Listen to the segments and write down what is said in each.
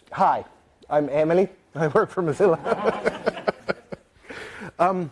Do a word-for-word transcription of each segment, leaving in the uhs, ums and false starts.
Hi, I'm Emily. I work for Mozilla. um,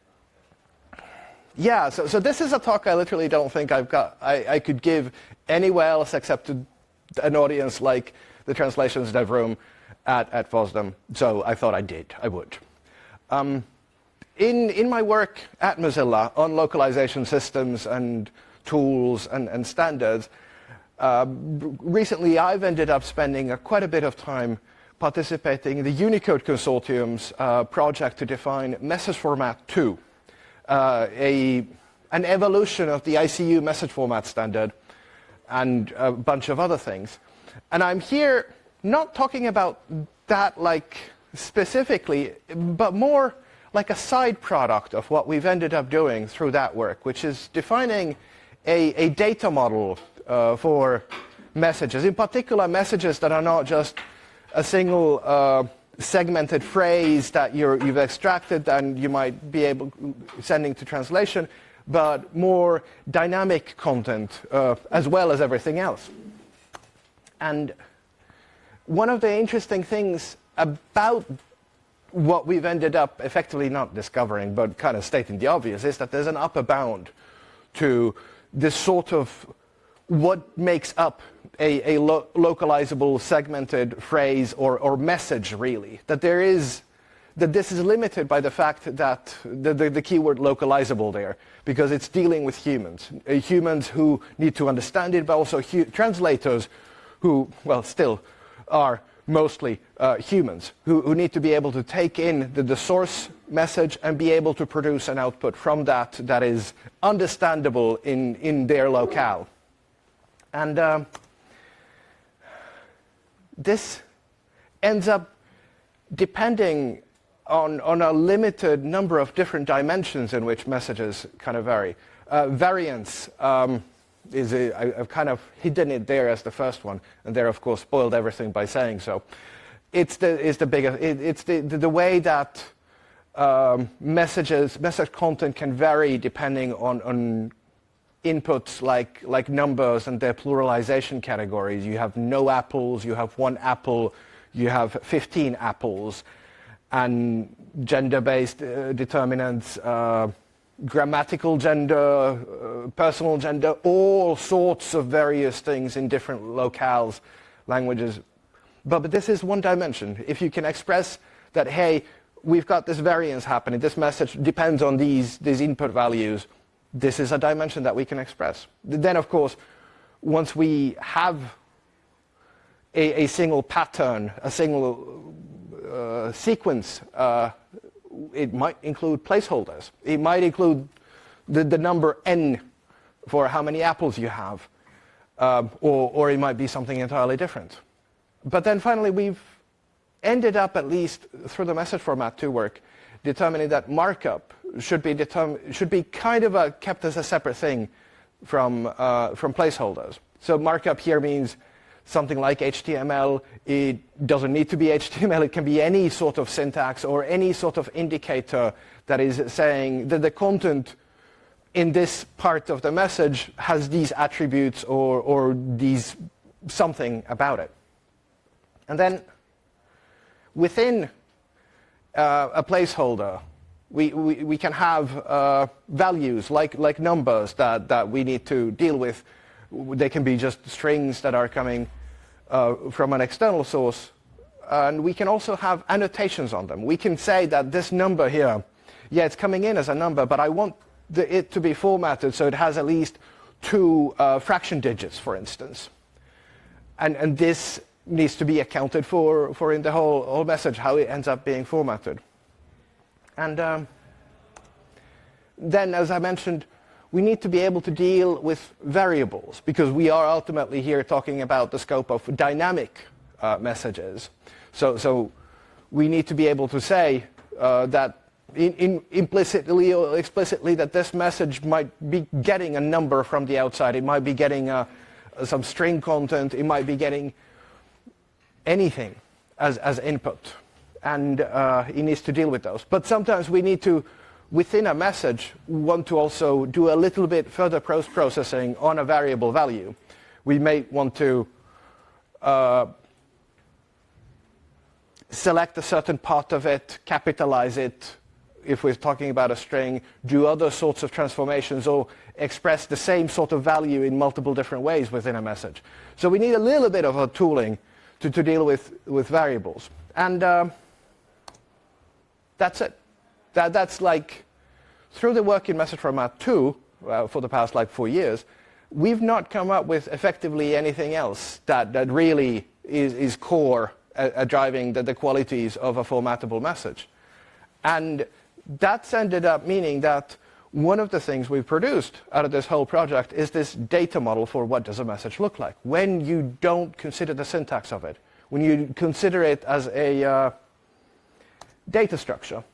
yeah, so, so this is a talk I literally don't think I've got. I, I could give anywhere else except to an audience like the Translations Dev Room at, at FOSDEM. So I thought I did. I would. Um, in, in my work at Mozilla on localization systems and tools and, and standards, uh, recently I've ended up spending a, quite a bit of time participating in the Unicode Consortium's uh, project to define message format two, uh, a, an evolution of the I C U message format standard and a bunch of other things. And I'm here not talking about that like specifically, but more like a side product of what we've ended up doing through that work, which is defining a, a data model uh, for messages, in particular messages that are not just a single uh, segmented phrase that you're, you've extracted and you might be able sending to translation, but more dynamic content uh, as well as everything else. And one of the interesting things about what we've ended up effectively not discovering, but kind of stating the obvious, is that there's an upper bound to this sort of what makes up a, a lo localizable segmented phrase or, or message, really. That there is, that this is limited by the fact that the, the, the keyword localizable there, because it's dealing with humans. Uh, humans who need to understand it, but also hu translators who, well, still are mostly uh, humans, who, who need to be able to take in the, the source message and be able to produce an output from that that is understandable in, in their locale. And um, this ends up depending on, on a limited number of different dimensions in which messages kind of vary. Uh, variance um, is a, I, I've kind of hidden it there as the first one, and there, of course, spoiled everything by saying so. It's the, it's the bigger, it, it's the, the, the way that um, messages, message content can vary depending on, on inputs like, like numbers and their pluralization categories. You have no apples, you have one apple, you have fifteen apples, and gender-based uh, determinants, uh, grammatical gender, uh, personal gender, all sorts of various things in different locales, languages. But, but this is one dimension. If you can express that, hey, we've got this variance happening, this message depends on these, these input values, this is a dimension that we can express. Then, of course, once we have a, a single pattern, a single uh, sequence, uh, it might include placeholders. It might include the, the number n for how many apples you have, um, or, or it might be something entirely different. But then finally, we've ended up, at least through the message format two work, determining that markup should be, should be kind of a, kept as a separate thing from, uh, from placeholders. So markup here means something like H T M L. It doesn't need to be H T M L. It can be any sort of syntax or any sort of indicator that is saying that the content in this part of the message has these attributes or, or these something about it. And then within uh, a placeholder, we, we, we can have uh, values like, like numbers that, that we need to deal with. They can be just strings that are coming uh, from an external source. And we can also have annotations on them. We can say that this number here, yeah, it's coming in as a number, but I want the, it to be formatted so it has at least two uh, fraction digits, for instance. And, and this needs to be accounted for, for in the whole, whole message, how it ends up being formatted. And um, then, as I mentioned, we need to be able to deal with variables, because we are ultimately here talking about the scope of dynamic uh, messages. So, so we need to be able to say uh, that in, in implicitly or explicitly that this message might be getting a number from the outside. It might be getting uh, some string content. It might be getting anything as, as input. And uh, it needs to deal with those. But sometimes we need to, within a message, want to also do a little bit further post-processing on a variable value. We may want to uh, select a certain part of it, capitalize it, if we're talking about a string, do other sorts of transformations, or express the same sort of value in multiple different ways within a message. So we need a little bit of a tooling to, to deal with, with variables. And um, that's it. That, that's like, through the work in Message Format two, uh, for the past like four years, we've not come up with effectively anything else that, that really is, is core at, at driving the, the qualities of a formattable message. And that's ended up meaning that one of the things we've produced out of this whole project is this data model for what does a message look like when you don't consider the syntax of it, when you consider it as a uh, data structure.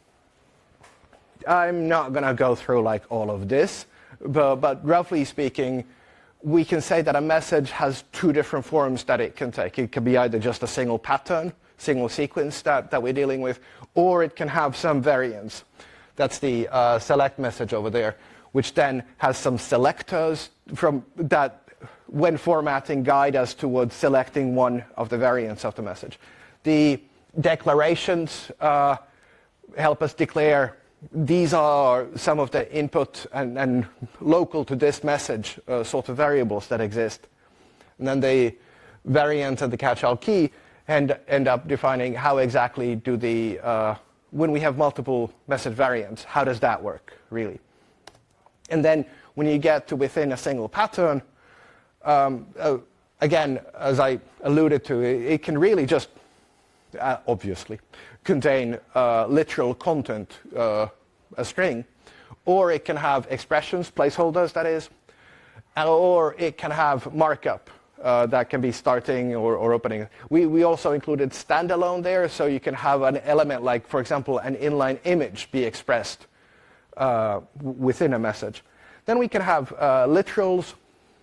I'm not going to go through like all of this, but, but roughly speaking, we can say that a message has two different forms that it can take. It can be either just a single pattern, single sequence that, that we're dealing with, or it can have some variance. That's the uh, select message over there, which then has some selectors from that, when formatting, guide us towards selecting one of the variants of the message. The declarations uh, help us declare these are some of the input and, and local to this message uh, sort of variables that exist. And then the variant and the catch-all key end, end up defining how exactly do the, uh, when we have multiple message variants, how does that work, really? And then when you get to within a single pattern, um, uh, again, as I alluded to, it, it can really just, uh, obviously, contain uh, literal content, uh, a string, or it can have expressions, placeholders, that is, or it can have markup uh, that can be starting or, or opening. We, we also included standalone there, so you can have an element like, for example, an inline image be expressed uh, within a message. Then we can have uh, literals,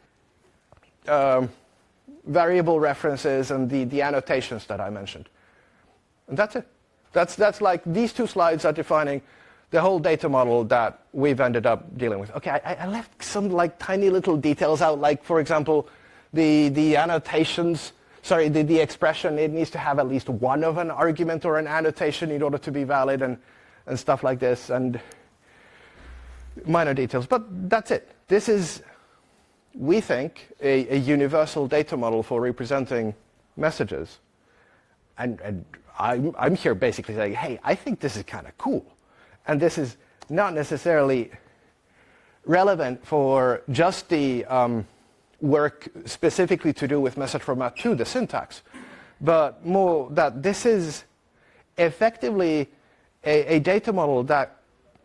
um, variable references, and the, the annotations that I mentioned. And that's it. That's, that's like these two slides are defining the whole data model that we've ended up dealing with. Okay, I, I left some like tiny little details out, like for example, the, the annotations, sorry, the, the expression, it needs to have at least one of an argument or an annotation in order to be valid, and, and stuff like this, and minor details. But that's it. This is, we think, a, a universal data model for representing messages. And, and I'm, I'm here basically saying, hey, I think this is kind of cool. And this is not necessarily relevant for just the um, work specifically to do with Message Format two, the syntax, but more that this is effectively a, a data model that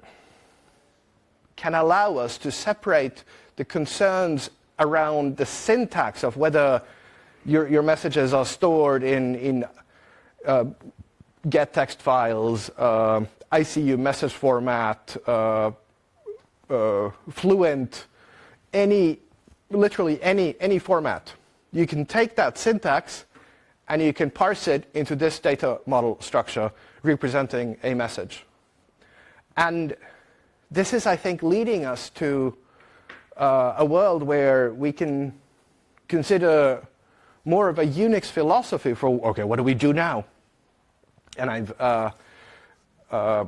can allow us to separate the concerns around the syntax of whether your, your messages are stored in, in uh, get text files, uh, I C U message format, uh, uh, Fluent, any, literally any, any format. You can take that syntax and you can parse it into this data model structure representing a message. And this is, I think, leading us to uh, a world where we can consider more of a Unix philosophy for, okay, what do we do now? And I've uh, uh,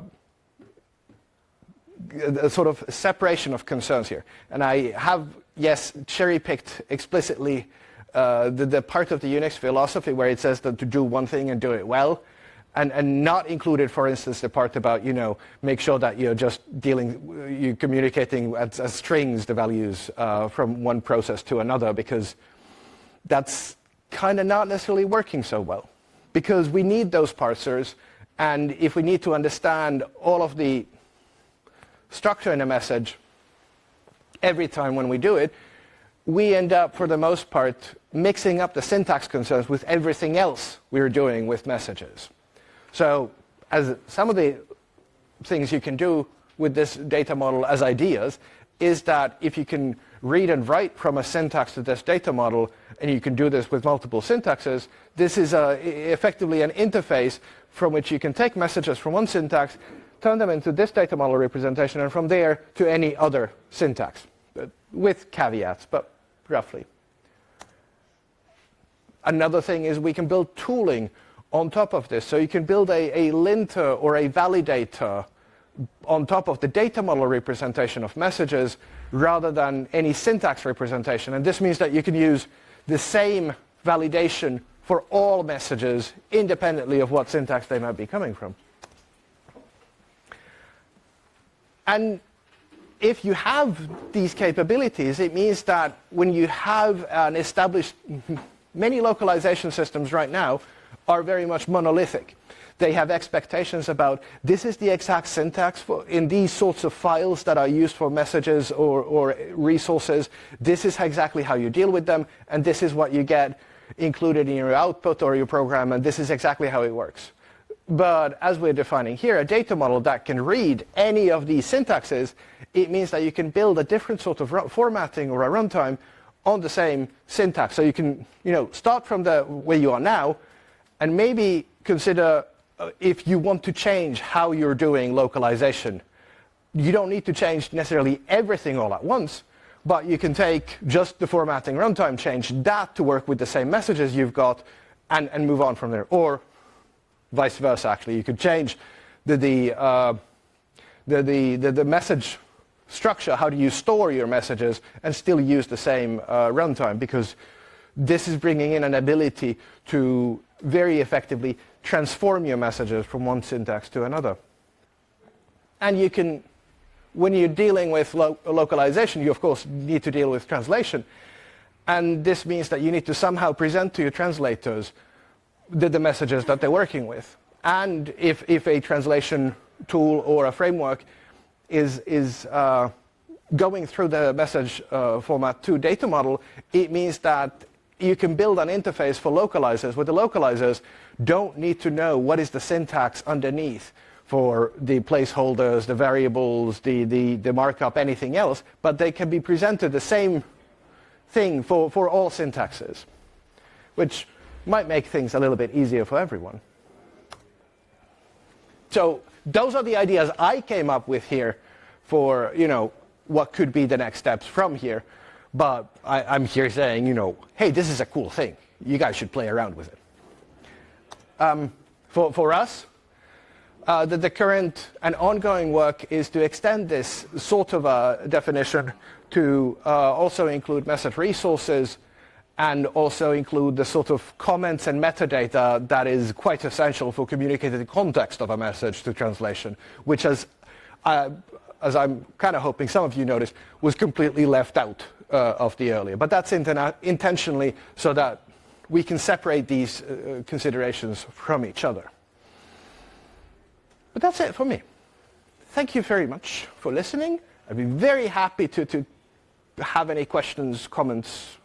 a sort of separation of concerns here. And I have, yes, cherry-picked explicitly uh, the, the part of the Unix philosophy where it says that to do one thing and do it well, and, and not included, for instance, the part about, you know, make sure that you're just dealing, you're communicating as, as strings the values uh, from one process to another, because that's kind of not necessarily working so well. Because we need those parsers, and if we need to understand all of the structure in a message every time when we do it, we end up, for the most part, mixing up the syntax concerns with everything else we're doing with messages. So as some of the things you can do with this data model as ideas is that if you can read and write from a syntax to this data model, and you can do this with multiple syntaxes, this is a, effectively an interface from which you can take messages from one syntax, turn them into this data model representation, and from there to any other syntax, with caveats, but roughly. Another thing is we can build tooling on top of this. So you can build a, a linter or a validator on top of the data model representation of messages rather than any syntax representation. And this means that you can use the same validation for all messages independently of what syntax they might be coming from. And if you have these capabilities, it means that when you have an established, many localization systems right now are very much monolithic. They have expectations about this is the exact syntax for in these sorts of files that are used for messages or, or resources. This is exactly how you deal with them, and this is what you get included in your output or your program, and this is exactly how it works. But as we're defining here, a data model that can read any of these syntaxes, it means that you can build a different sort of formatting or a runtime on the same syntax. So you can, you know, start from the where you are now, and maybe consider uh, if you want to change how you're doing localization. You don't need to change necessarily everything all at once, but you can take just the formatting runtime, change that to work with the same messages you've got, and, and move on from there. Or vice versa, actually. You could change the, the, uh, the, the, the, the message structure, how do you store your messages, and still use the same uh, runtime, because this is bringing in an ability to very effectively transform your messages from one syntax to another. And you can, when you're dealing with lo localization, you of course need to deal with translation. And this means that you need to somehow present to your translators the, the messages that they're working with. And if, if a translation tool or a framework is, is uh, going through the message uh, format to data model, it means that you can build an interface for localizers where the localizers don't need to know what is the syntax underneath for the placeholders, the variables, the, the, the markup, anything else, but they can be presented the same thing for, for all syntaxes, which might make things a little bit easier for everyone. So those are the ideas I came up with here for, you know, what could be the next steps from here. But I, I'm here saying, you know, hey, this is a cool thing. You guys should play around with it. Um, for, for us, uh, the, the current and ongoing work is to extend this sort of a definition to uh, also include message resources and also include the sort of comments and metadata that is quite essential for communicating the context of a message to translation, which has, uh, as I'm kind of hoping some of you noticed, was completely left out uh, of the earlier. But that's intentionally so that we can separate these uh, considerations from each other. But that's it for me. Thank you very much for listening. I'd be very happy to, to have any questions, comments.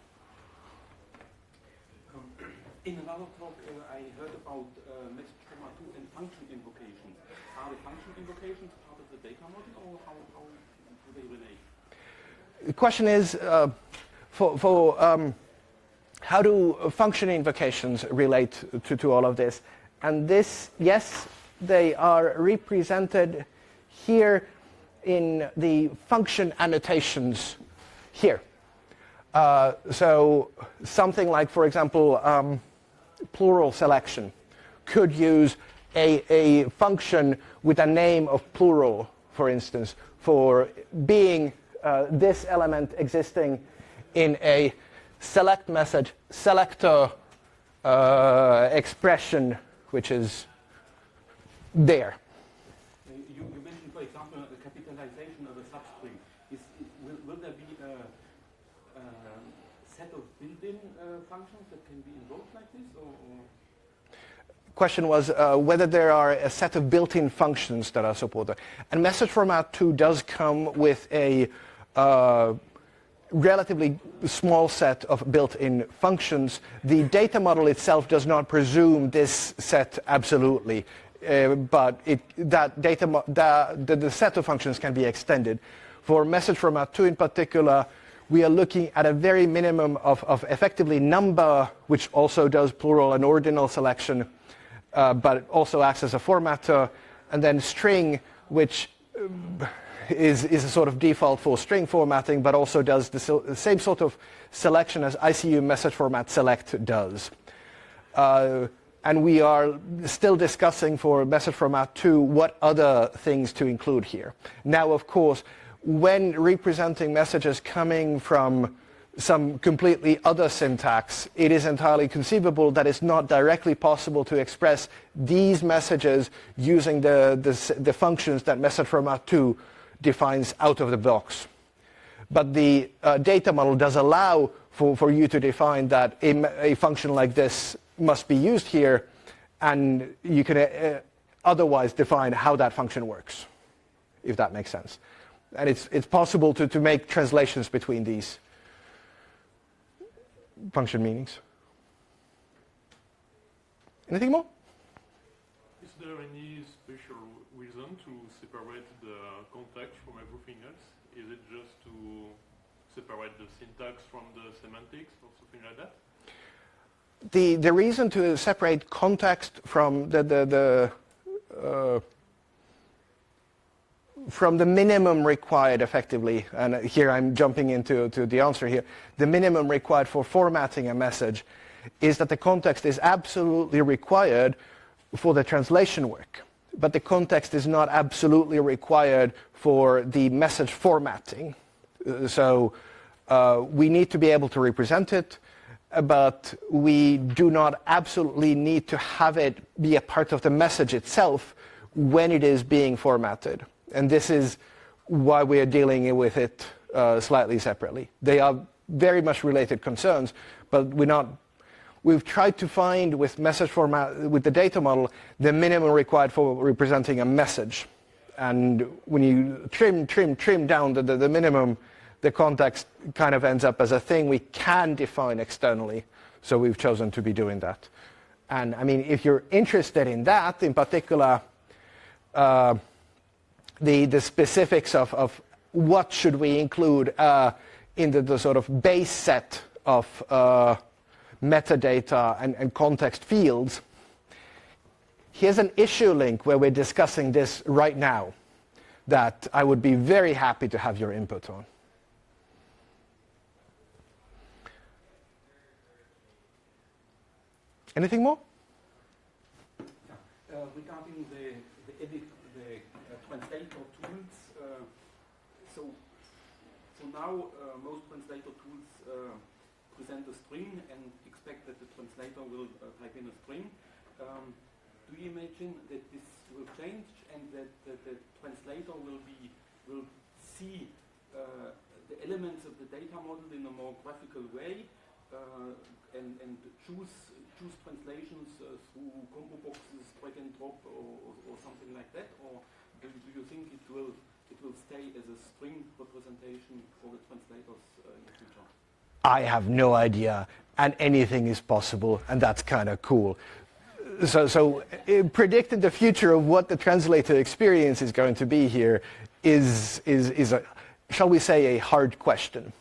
Um, in another talk, uh, I heard about uh, message format two and function invocations. Are the function invocations part of the data model, or how, how do they relate? The question is, uh, for, for um, how do function invocations relate to, to all of this? And this, yes, they are represented here in the function annotations here. Uh, so something like, for example, um, plural selection could use a, a function with a name of plural, for instance, for being uh, this element existing in a select message selector uh, expression, which is there. Uh, you, you mentioned, for example, the capitalization of a substring. Is, will, will there be a, a set of built-in uh, functions that can be invoked like this? Or, or? Question was uh, whether there are a set of built-in functions that are supported. And message format two does come with a uh, relatively small set of built-in functions. The data model itself does not presume this set absolutely, uh, but it, that data mo the, the, the set of functions can be extended. For message format two in particular, we are looking at a very minimum of, of effectively number, which also does plural and ordinal selection, uh, but it also acts as a formatter, and then string, which uh, Is, is a sort of default for string formatting, but also does the, the same sort of selection as I C U message format select does. Uh, And we are still discussing for message format two what other things to include here. Now, of course, when representing messages coming from some completely other syntax, it is entirely conceivable that it's not directly possible to express these messages using the, the, the functions that message format two defines out of the box. But the uh, data model does allow for, for you to define that a, a function like this must be used here, and you can uh, otherwise define how that function works, if that makes sense. And it's, it's possible to, to make translations between these function meanings. Anything more? Is there any special reason to separate the context from everything else? Is it just to separate the syntax from the semantics or something like that? The, the reason to separate context from the, the, the uh, from the minimum required effectively, and here I'm jumping into to the answer here, the minimum required for formatting a message is that the context is absolutely required for the translation work, but the context is not absolutely required for the message formatting. Uh, so uh, we need to be able to represent it, but we do not absolutely need to have it be a part of the message itself when it is being formatted. And this is why we are dealing with it uh, slightly separately. They are very much related concerns, but we're not, we've tried to find with message format, with the data model, the minimum required for representing a message. And when you trim, trim, trim down the, the, the minimum, the context kind of ends up as a thing we can define externally. So we've chosen to be doing that. And I mean, if you're interested in that, in particular, uh, the, the specifics of, of what should we include uh, in the, the sort of base set of uh, metadata and, and context fields, here's an issue link where we're discussing this right now that I would be very happy to have your input on. Anything more? Uh, regarding the, the edit, the uh, translator tools, uh, so, so now uh, most translator tools uh, present a string and expect that the translator will uh, type in a string. Um, do you imagine that this will change and that, that the translator will be will see uh, the elements of the data model in a more graphical way uh, and, and choose choose translations uh, through combo boxes, drag and drop, or, or, or something like that, or do, do you think it will it will stay as a string representation for the translators uh, in the future? I have no idea, and anything is possible, and that's kind of cool. So, so uh, predicting the future of what the translator experience is going to be here is is is a, shall we say, a hard question.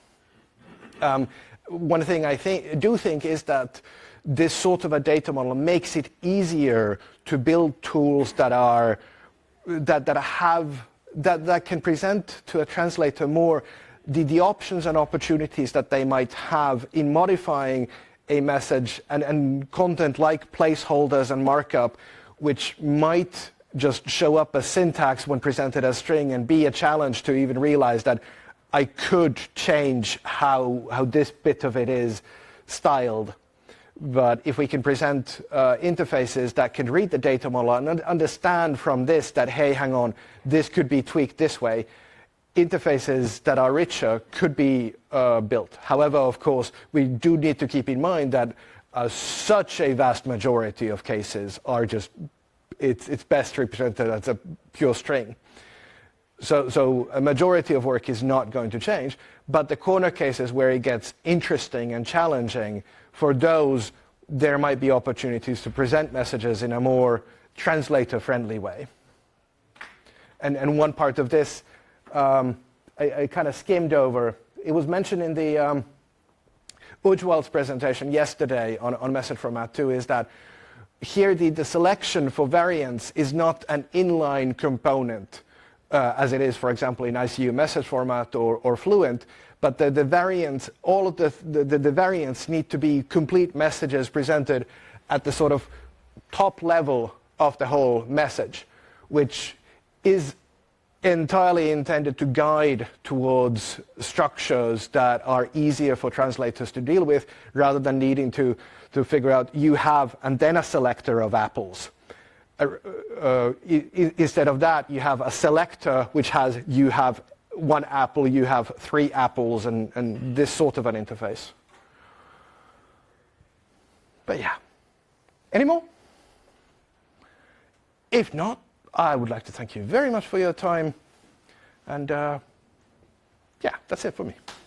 Um, one thing I think do think is that this sort of a data model makes it easier to build tools that are that that have that that can present to a translator more the, the options and opportunities that they might have in modifying a message and, and content like placeholders and markup, which might just show up as syntax when presented as string and be a challenge to even realize that I could change how how this bit of it is styled. But if we can present uh, interfaces that can read the data model and un understand from this that, hey, hang on, this could be tweaked this way, interfaces that are richer could be uh, built. However, of course, we do need to keep in mind that uh, such a vast majority of cases are just, it's, it's best represented as a pure string. So, so a majority of work is not going to change, but the corner cases where it gets interesting and challenging, for those, there might be opportunities to present messages in a more translator-friendly way. And, and one part of this, um, I, I kind of skimmed over. It was mentioned in the um, Ujwal's presentation yesterday on, on message format two, is that here the, the selection for variants is not an inline component, uh, as it is, for example, in I C U message format or, or Fluent. But the, the variants, all of the, the, the variants need to be complete messages presented at the sort of top level of the whole message, which is entirely intended to guide towards structures that are easier for translators to deal with, rather than needing to, to figure out you have and then a selector of apples. Uh, uh, I- instead of that, you have a selector which has you have one apple, you have three apples, and, and this sort of an interface. But yeah. Any more? If not, I would like to thank you very much for your time. And uh, yeah, that's it for me.